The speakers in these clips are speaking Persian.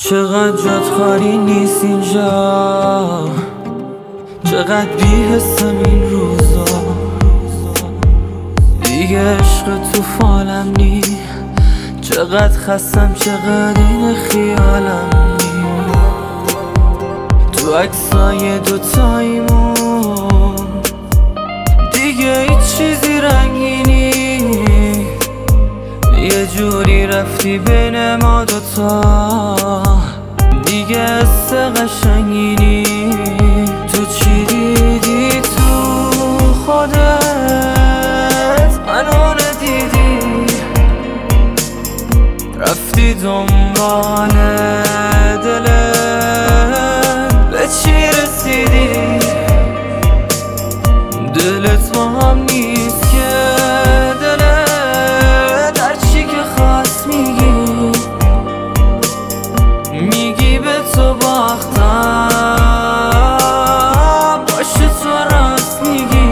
چقدر جات خالی نیست اینجا، چقدر بی‌حسم این روزا. دیگه عشق تو فالم نی، چقدر خستم، چقدر این خیالم نی. تو عکسای دوتاییمون دیگه هیچ چیزی رنگینی، یه جوری رفتی بین ما دوتا، دیگه حس قشنگینی. تو چی دیدی تو خودت منو ندیدی، رفتی دنبال دلت، به چی رسیدی؟ دلت با هم نیست که دلت هر چی که خواست میگی به تو باختم، باشه تو راست میگی.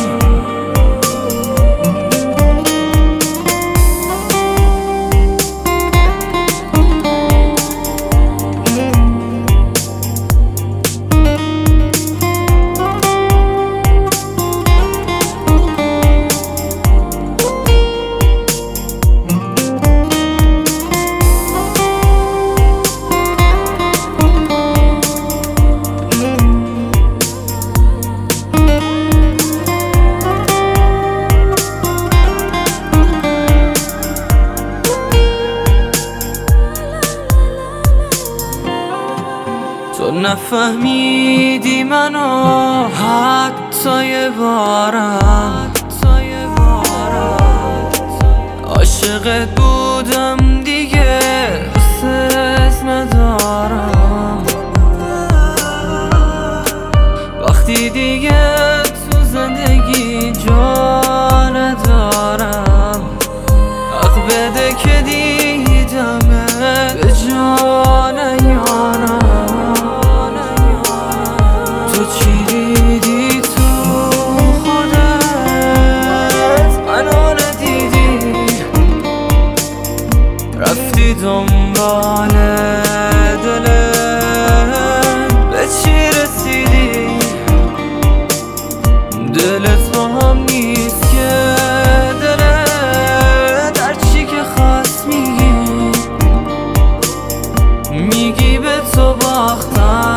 تو نفهمیدی منو حتی یه بارم، عاشقت بودم دیگه حست ندارم. وقتی دیگه تو زندگی جا ندارم، حق بده که دیدمه به جا نیارم. رفتی دنبال دلت، به چی رسیدی؟ دلت با هم نیست که دلت هر چی که خواست میگی به تو باختم.